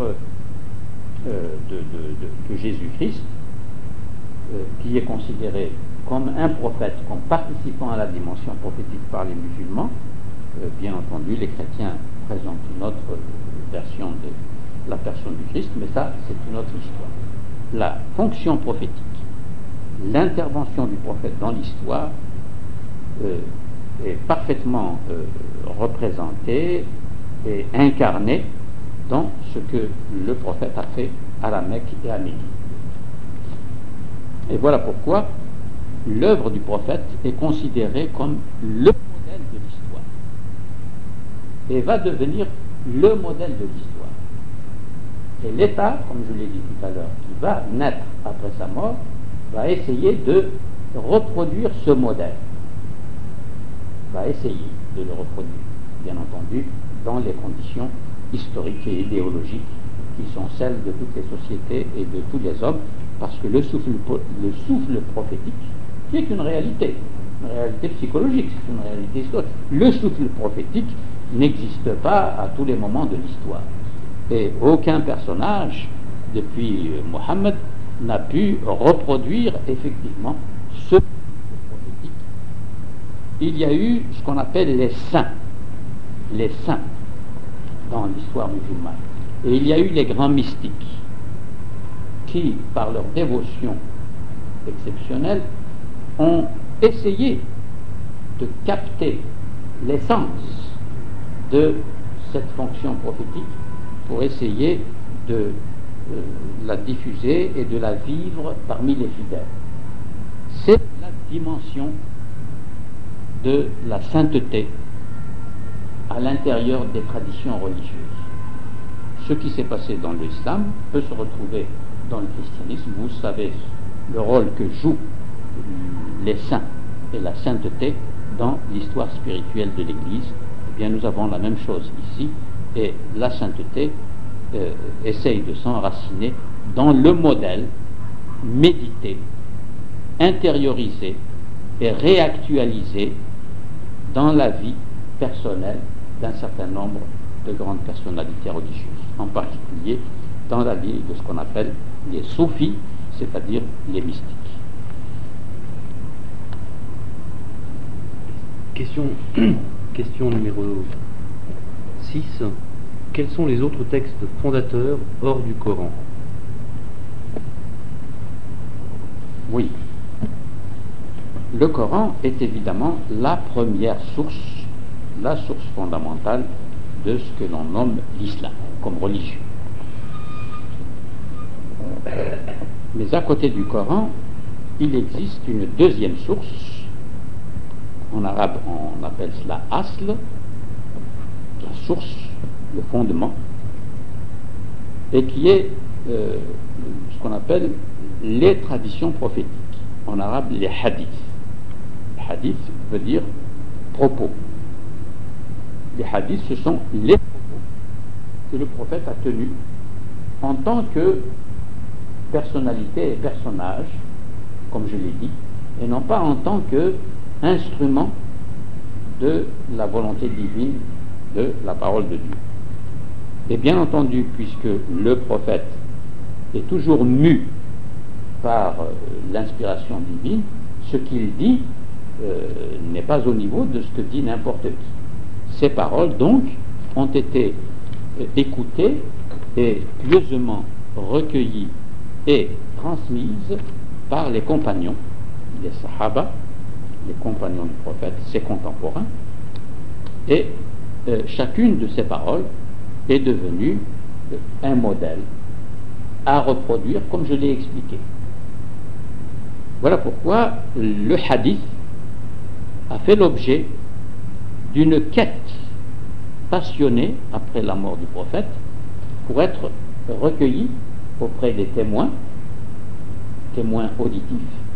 de Jésus-Christ, qui est considéré comme un prophète, comme participant à la dimension prophétique par les musulmans. Bien entendu, les chrétiens présentent une autre version de la personne du Christ, mais ça, c'est une autre histoire. La fonction prophétique, l'intervention du prophète dans l'histoire est parfaitement représentée et incarnée dans ce que le prophète a fait à la Mecque et à Médine. Et voilà pourquoi l'œuvre du prophète est considérée comme le modèle de l'histoire et va devenir le modèle de l'histoire. Et l'État, comme je l'ai dit tout à l'heure, qui va naître après sa mort, va essayer de reproduire ce modèle, va essayer de le reproduire, bien entendu, dans les conditions historiques et idéologiques qui sont celles de toutes les sociétés et de tous les hommes, parce que le souffle prophétique, qui est une réalité psychologique, c'est une réalité historique, le souffle prophétique n'existe pas à tous les moments de l'histoire. Et aucun personnage, depuis Mohammed, n'a pu reproduire effectivement ce souffle prophétique il y a eu ce qu'on appelle les saints dans l'histoire musulmane. Et il y a eu les grands mystiques qui, par leur dévotion exceptionnelle, ont essayé de capter l'essence de cette fonction prophétique pour essayer de la diffuser et de la vivre parmi les fidèles. C'est la dimension de la sainteté à l'intérieur des traditions religieuses. Ce qui s'est passé dans l'islam peut se retrouver dans le christianisme. Vous savez le rôle que jouent les saints et la sainteté dans l'histoire spirituelle de l'Église. Eh bien, nous avons la même chose ici, et la sainteté essaye de s'enraciner dans le modèle médité, intériorisé et réactualisé dans la vie personnelle d'un certain nombre de grandes personnalités religieuses, en particulier dans la vie de ce qu'on appelle les soufis, c'est-à-dire les mystiques. Question numéro 6. Quels sont les autres textes fondateurs hors du Coran? Oui. Le Coran est évidemment la première source, la source fondamentale de ce que l'on nomme l'islam comme religion. Mais à côté du Coran, il existe une deuxième source. En arabe, on appelle cela asl, la source, le fondement, et qui est ce qu'on appelle les traditions prophétiques. En arabe, les hadiths. Hadith veut dire propos. Les hadiths, ce sont les propos que le prophète a tenus en tant que personnalité et personnage, comme je l'ai dit, et non pas en tant que instrument de la volonté divine, de la parole de Dieu. Et bien entendu, puisque le prophète est toujours mu par l'inspiration divine, ce qu'il dit n'est pas au niveau de ce que dit n'importe qui. Ces paroles, donc, ont été écoutées et pieusement recueillies et transmises par les compagnons, les sahaba, les compagnons du prophète, ses contemporains, et chacune de ces paroles est devenue un modèle à reproduire comme je l'ai expliqué. Voilà pourquoi le hadith a fait l'objet d'une quête passionnée après la mort du prophète pour être recueilli auprès des témoins auditifs,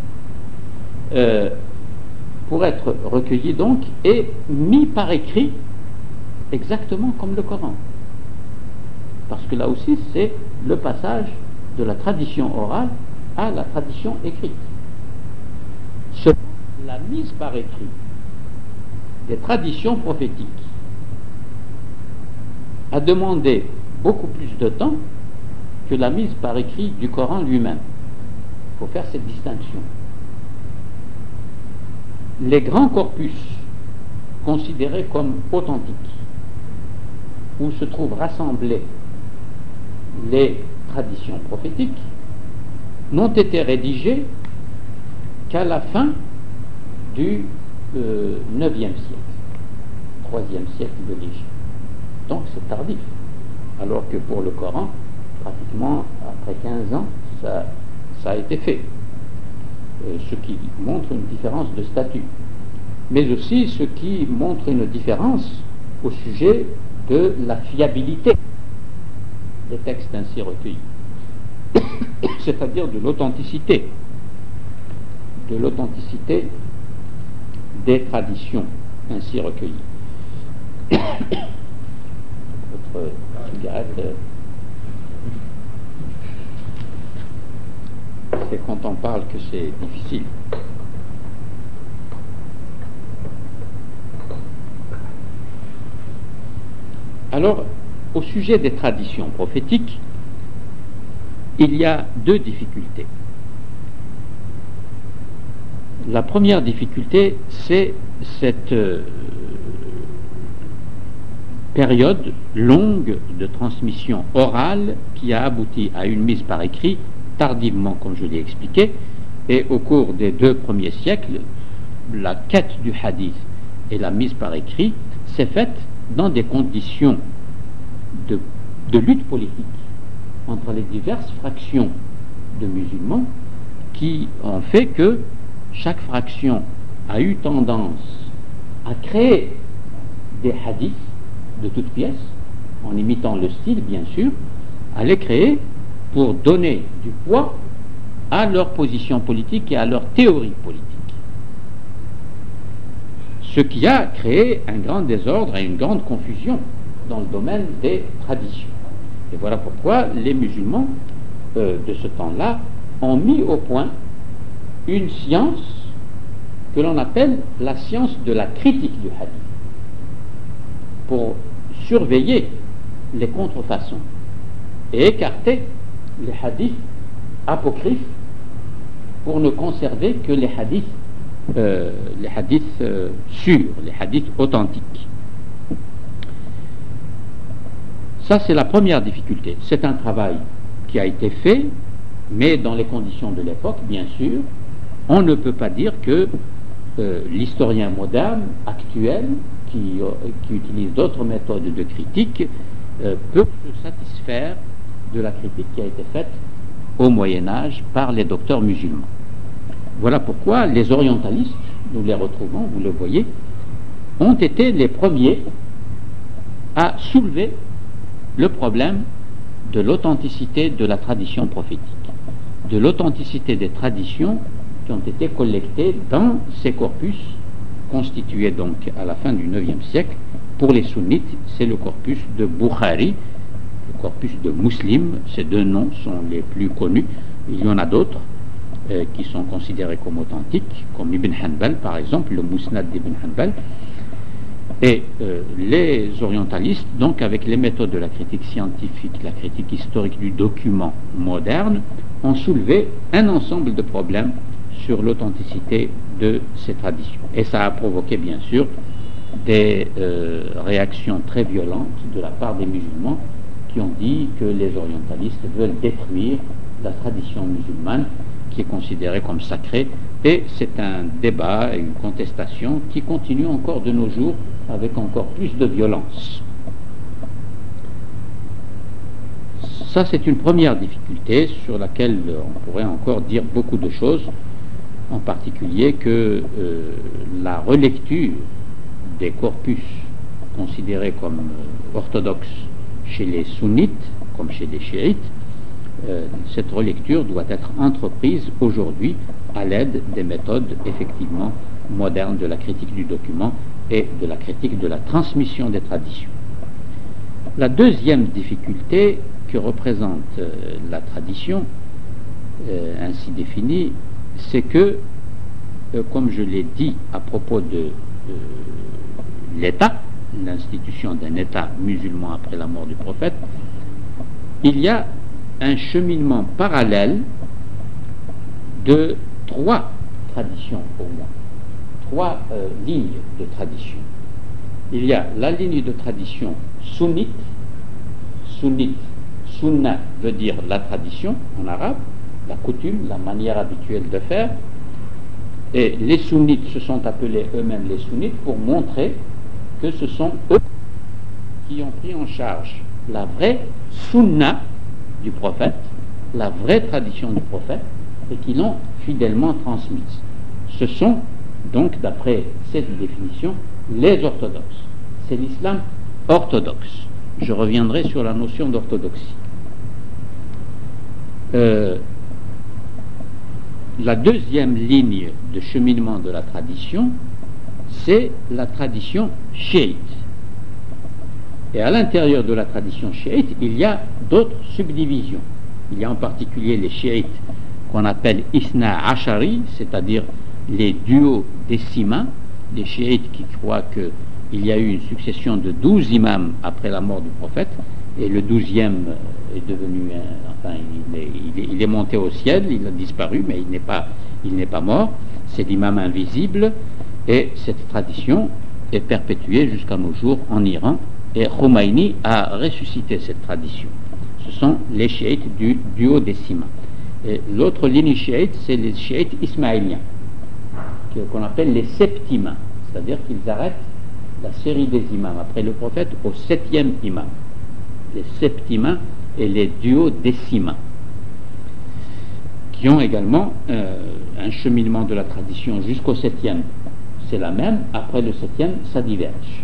pour être recueilli donc et mis par écrit exactement comme le Coran. Parce que là aussi c'est le passage de la tradition orale à la tradition écrite. La mise par écrit des traditions prophétiques a demandé beaucoup plus de temps que la mise par écrit du Coran lui-même. Il faut faire cette distinction. Les grands corpus considérés comme authentiques, où se trouvent rassemblées les traditions prophétiques, n'ont été rédigés qu'à la fin du 9e siècle, 3e siècle de l'Égypte. Donc c'est tardif. Alors que pour le Coran, pratiquement après 15 ans, ça a été fait. Ce qui montre une différence de statut. Mais aussi ce qui montre une différence au sujet de la fiabilité des textes ainsi recueillis. C'est-à-dire de l'authenticité des traditions ainsi recueillies. Votre cigarette, c'est quand on parle que c'est difficile. Alors, au sujet des traditions prophétiques, il y a deux difficultés. La première difficulté, c'est cette période longue de transmission orale qui a abouti à une mise par écrit tardivement, comme je l'ai expliqué, et au cours des 2 premiers siècles, la quête du hadith et la mise par écrit s'est faite dans des conditions de lutte politique entre les diverses fractions de musulmans qui ont fait que chaque fraction a eu tendance à créer des hadiths de toutes pièces, en imitant le style bien sûr, à les créer pour donner du poids à leur position politique et à leur théorie politique. Ce qui a créé un grand désordre et une grande confusion dans le domaine des traditions. Et voilà pourquoi les musulmans de ce temps-là ont mis au point une science que l'on appelle la science de la critique du hadith, pour surveiller les contrefaçons et écarter les hadiths apocryphes pour ne conserver que les hadiths sûrs, les hadiths authentiques. Ça, c'est la première difficulté. C'est un travail qui a été fait, mais dans les conditions de l'époque, bien sûr. On ne peut pas dire que l'historien moderne, actuel, qui utilise d'autres méthodes de critique, peut se satisfaire de la critique qui a été faite au Moyen-Âge par les docteurs musulmans. Voilà pourquoi les orientalistes, nous les retrouvons, vous le voyez, ont été les premiers à soulever le problème de l'authenticité de la tradition prophétique, de l'authenticité des traditions qui ont été collectées dans ces corpus constitués donc à la fin du IXe siècle. Pour les sunnites, c'est le corpus de Bukhari, le corpus de Muslim. Ces 2 noms sont les plus connus. Il y en a d'autres qui sont considérés comme authentiques, comme Ibn Hanbal par exemple, le Musnad d'Ibn Hanbal. Et les orientalistes, donc avec les méthodes de la critique scientifique, la critique historique du document moderne, ont soulevé un ensemble de problèmes sur l'authenticité de ces traditions. Et ça a provoqué bien sûr des réactions très violentes de la part des musulmans qui ont dit que les orientalistes veulent détruire la tradition musulmane qui est considérée comme sacrée. Et c'est un débat et une contestation qui continue encore de nos jours avec encore plus de violence. Ça, c'est une première difficulté sur laquelle on pourrait encore dire beaucoup de choses, en particulier que la relecture des corpus considérés comme orthodoxes chez les sunnites, comme chez les chiites, cette relecture doit être entreprise aujourd'hui à l'aide des méthodes effectivement modernes de la critique du document et de la critique de la transmission des traditions. La deuxième difficulté que représente la tradition, ainsi définie, c'est que, comme je l'ai dit à propos de l'État, l'institution d'un État musulman après la mort du prophète, il y a un cheminement parallèle de 3 traditions au moins, 3 lignes de tradition. Il y a la ligne de tradition sunnite. Sunnite, sunna veut dire la tradition en arabe, la coutume, la manière habituelle de faire. Et les sunnites se sont appelés eux-mêmes les sunnites pour montrer que ce sont eux qui ont pris en charge la vraie sunna du prophète, la vraie tradition du prophète, et qui l'ont fidèlement transmise. Ce sont donc, d'après cette définition, les orthodoxes. C'est l'islam orthodoxe. Je reviendrai sur la notion d'orthodoxie. La deuxième ligne de cheminement de la tradition, c'est la tradition chiite. Et à l'intérieur de la tradition chiite, il y a d'autres subdivisions. Il y a en particulier les chiites qu'on appelle Isna Ashari, c'est-à-dire les duodécimains, les chiites qui croient qu'il y a eu une succession de 12 imams après la mort du prophète, et le 12e est devenu, il est monté au ciel, il a disparu, mais il n'est pas mort. C'est l'imam invisible, et cette tradition est perpétuée jusqu'à nos jours en Iran, et Khomeini a ressuscité cette tradition. Ce sont les chiites du duodécimain. Et l'autre ligne chiite, c'est les chiites ismaéliens, qu'on appelle les septimains, c'est-à-dire qu'ils arrêtent la série des imams après le prophète au 7e imam. Les septimains et les duodécimains, qui ont également un cheminement de la tradition jusqu'au 7e. C'est la même, après le 7e, ça diverge.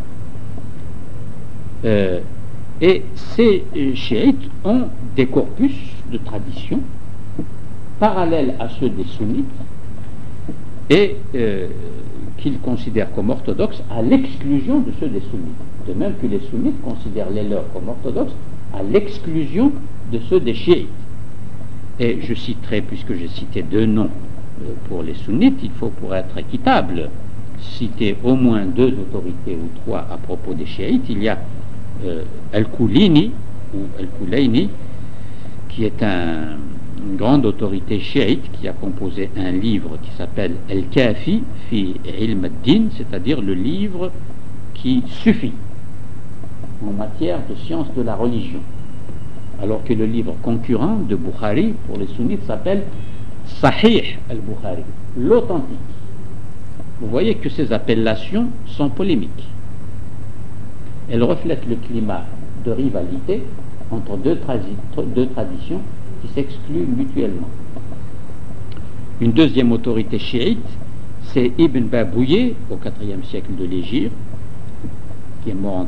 Et ces chiites ont des corpus de tradition parallèles à ceux des sunnites et qu'ils considèrent comme orthodoxes à l'exclusion de ceux des sunnites. De même que les sunnites considèrent les leurs comme orthodoxes à l'exclusion de ceux des chiites. Et je citerai, puisque j'ai cité 2 noms pour les sunnites, il faut, pour être équitable, citer au moins 2 autorités ou 3 à propos des chiites. Il y a Al-Kulini ou Al-Kulayni, qui est une grande autorité chiite qui a composé un livre qui s'appelle Al-Kafi fi Ilm ad-Din, c'est-à-dire le livre qui suffit en matière de science de la religion, alors que le livre concurrent de Bukhari pour les sunnites s'appelle Sahih al-Bukhari, l'authentique. Vous voyez que ces appellations sont polémiques. Elles reflètent le climat de rivalité entre deux traditions qui s'excluent mutuellement. Une deuxième autorité chiite, c'est Ibn Babouye au IVe siècle de l'Hégire, qui est mort en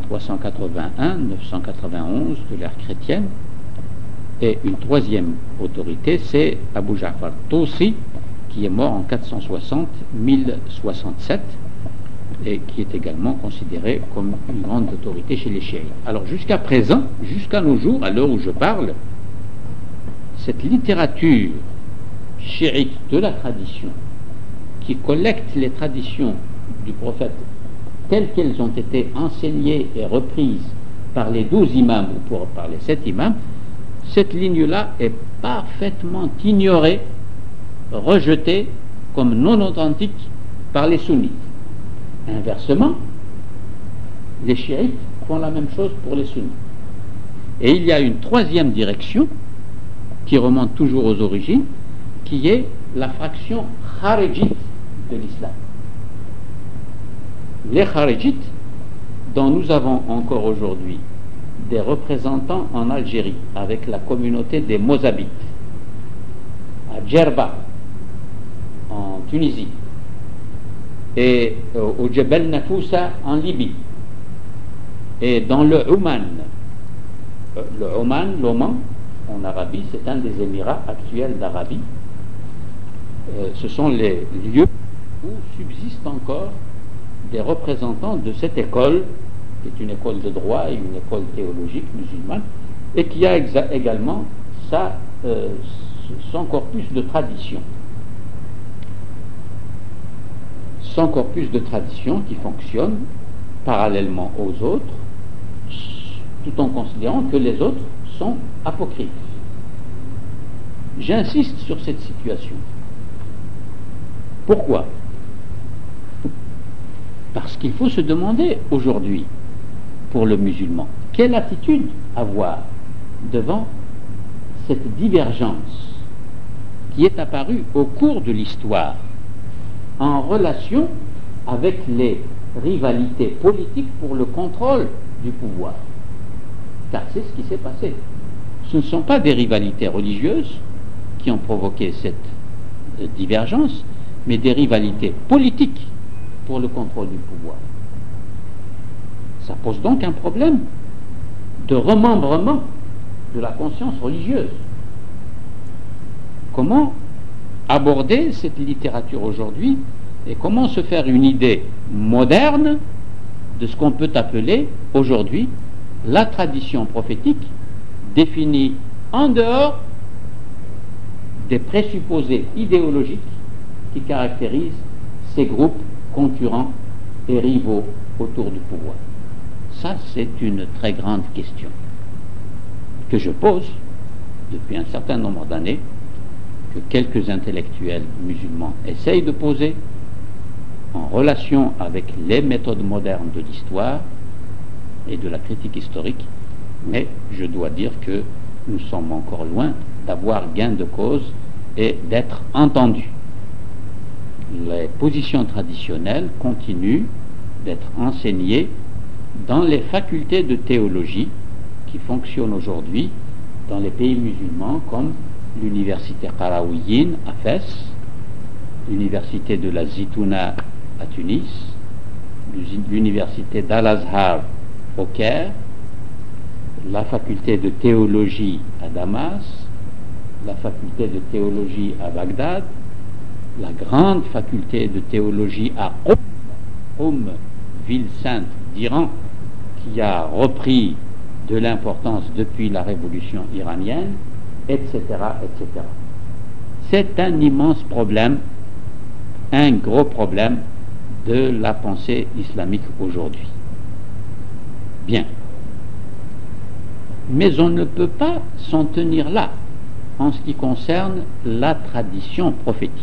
381-991 de l'ère chrétienne. Et une troisième autorité, c'est Abu Ja'far Tosi, qui est mort en 460-1067 et qui est également considéré comme une grande autorité chez les chiites. Alors jusqu'à présent, jusqu'à nos jours, à l'heure où je parle, cette littérature chiite de la tradition, qui collecte les traditions du prophète telles qu'elles ont été enseignées et reprises par les 12 imams ou par les 7 imams, cette ligne-là est parfaitement ignorée, rejetée comme non authentique par les sunnites. Inversement, les chiites font la même chose pour les sunnites. Et il y a une troisième direction qui remonte toujours aux origines, qui est la fraction kharijite de l'islam. Les kharijites, dont nous avons encore aujourd'hui des représentants en Algérie, avec la communauté des Mozabites, à Djerba, en Tunisie, et au Djebel Nafoussa en Libye, et dans le Oman. Le Oman, l'Oman, en Arabie, c'est un des émirats actuels d'Arabie. Ce sont les lieux où subsistent encore des représentants de cette école, qui est une école de droit et une école théologique musulmane, et qui a également son corpus de tradition. Son corpus de tradition qui fonctionne parallèlement aux autres, tout en considérant que les autres sont apocryphes. J'insiste sur cette situation. Pourquoi ? Parce qu'il faut se demander aujourd'hui, pour le musulman, quelle attitude avoir devant cette divergence qui est apparue au cours de l'histoire en relation avec les rivalités politiques pour le contrôle du pouvoir. Car c'est ce qui s'est passé. Ce ne sont pas des rivalités religieuses qui ont provoqué cette divergence, mais des rivalités politiques pour le contrôle du pouvoir. Ça pose donc un problème de remembrement de la conscience religieuse. Comment aborder cette littérature aujourd'hui et comment se faire une idée moderne de ce qu'on peut appeler aujourd'hui la tradition prophétique définie en dehors des présupposés idéologiques qui caractérisent ces groupes concurrents et rivaux autour du pouvoir. Ça, c'est une très grande question que je pose depuis un certain nombre d'années, que quelques intellectuels musulmans essayent de poser en relation avec les méthodes modernes de l'histoire et de la critique historique, mais je dois dire que nous sommes encore loin d'avoir gain de cause et d'être entendus. Les positions traditionnelles continuent d'être enseignées dans les facultés de théologie qui fonctionnent aujourd'hui dans les pays musulmans, comme l'université Qarawiyyin à Fès, l'université de la Zitouna à Tunis, l'université d'Al-Azhar au Caire, la faculté de théologie à Damas, la faculté de théologie à Bagdad, la grande faculté de théologie à Qom, ville sainte d'Iran, qui a repris de l'importance depuis la révolution iranienne, etc., etc. C'est un immense problème, un gros problème de la pensée islamique aujourd'hui. Bien. Mais on ne peut pas s'en tenir là en ce qui concerne la tradition prophétique.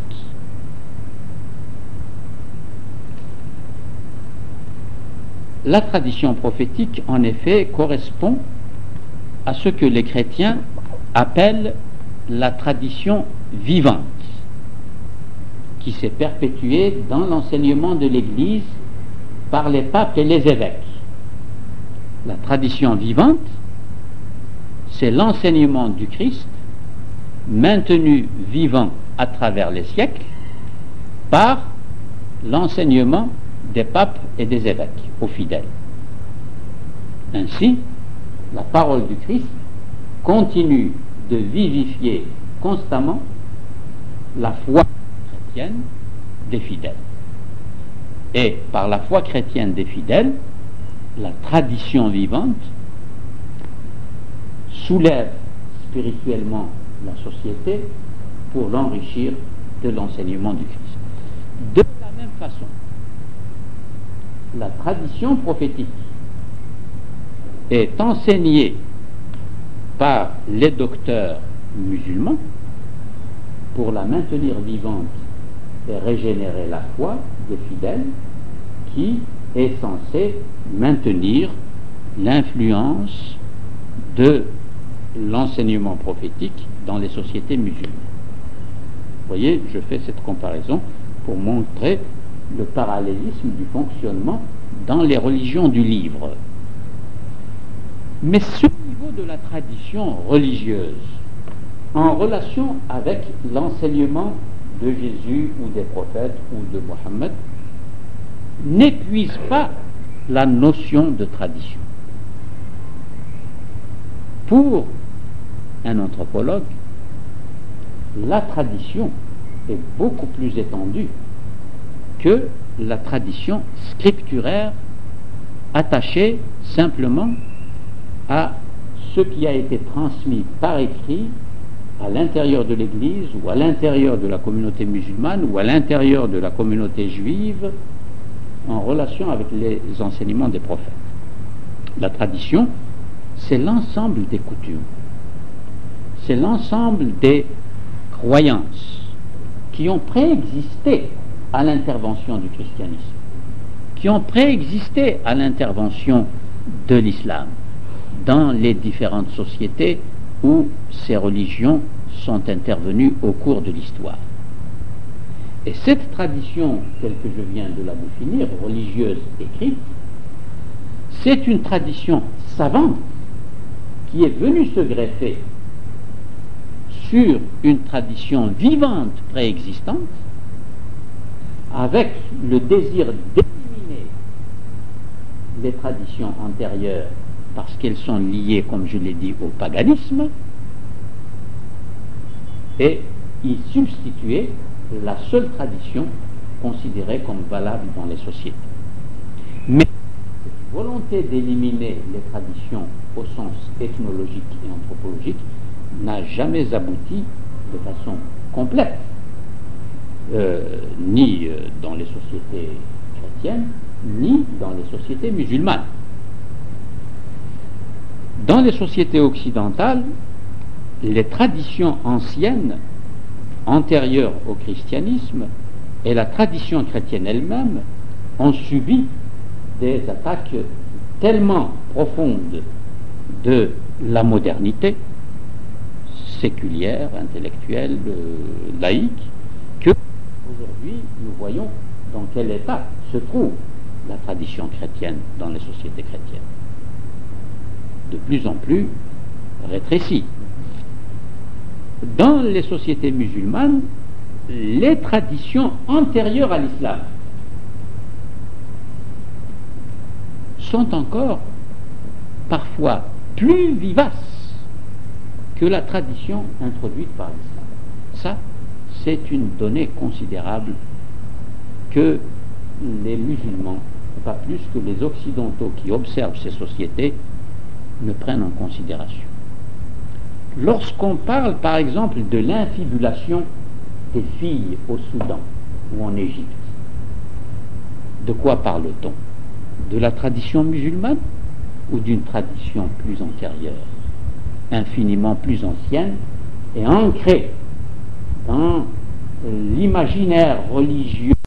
La tradition prophétique, en effet, correspond à ce que les chrétiens appellent la tradition vivante, qui s'est perpétuée dans l'enseignement de l'Église par les papes et les évêques. La tradition vivante, c'est l'enseignement du Christ maintenu vivant à travers les siècles par l'enseignement des papes et des évêques aux fidèles. Ainsi, la parole du Christ continue de vivifier constamment la foi chrétienne des fidèles. Et par la foi chrétienne des fidèles, la tradition vivante soulève spirituellement la société pour l'enrichir de l'enseignement du Christ. De la même façon, la tradition prophétique est enseignée par les docteurs musulmans pour la maintenir vivante et régénérer la foi des fidèles, qui est censée maintenir l'influence de l'enseignement prophétique dans les sociétés musulmanes. Vous voyez, je fais cette comparaison pour montrer le parallélisme du fonctionnement dans les religions du livre. Mais ce niveau de la tradition religieuse, en relation avec l'enseignement de Jésus ou des prophètes ou de Mohammed, n'épuise pas la notion de tradition. Pour un anthropologue, la tradition est beaucoup plus étendue que la tradition scripturaire attachée simplement à ce qui a été transmis par écrit à l'intérieur de l'Église ou à l'intérieur de la communauté musulmane ou à l'intérieur de la communauté juive en relation avec les enseignements des prophètes. La tradition, c'est l'ensemble des coutumes, c'est l'ensemble des croyances qui ont préexisté à l'intervention du christianisme, qui ont préexisté à l'intervention de l'islam dans les différentes sociétés où ces religions sont intervenues au cours de l'histoire. Et cette tradition, telle que je viens de la définir, religieuse écrite, c'est une tradition savante qui est venue se greffer sur une tradition vivante préexistante, avec le désir d'éliminer les traditions antérieures parce qu'elles sont liées, comme je l'ai dit, au paganisme, et y substituer la seule tradition considérée comme valable dans les sociétés. Mais cette volonté d'éliminer les traditions au sens ethnologique et anthropologique n'a jamais abouti de façon complète, ni dans les sociétés chrétiennes, ni dans les sociétés musulmanes. Dans les sociétés occidentales, les traditions anciennes antérieure au christianisme et la tradition chrétienne elle-même ont subi des attaques tellement profondes de la modernité séculière, intellectuelle, laïque, que aujourd'hui nous voyons dans quel état se trouve la tradition chrétienne dans les sociétés chrétiennes. De plus en plus rétrécie. Dans les sociétés musulmanes, les traditions antérieures à l'islam sont encore parfois plus vivaces que la tradition introduite par l'islam. Ça, c'est une donnée considérable que les musulmans, pas plus que les occidentaux qui observent ces sociétés, ne prennent en considération. Lorsqu'on parle par exemple de l'infibulation des filles au Soudan ou en Égypte, de quoi parle-t-on? De la tradition musulmane ou d'une tradition plus antérieure, infiniment plus ancienne et ancrée dans l'imaginaire religieux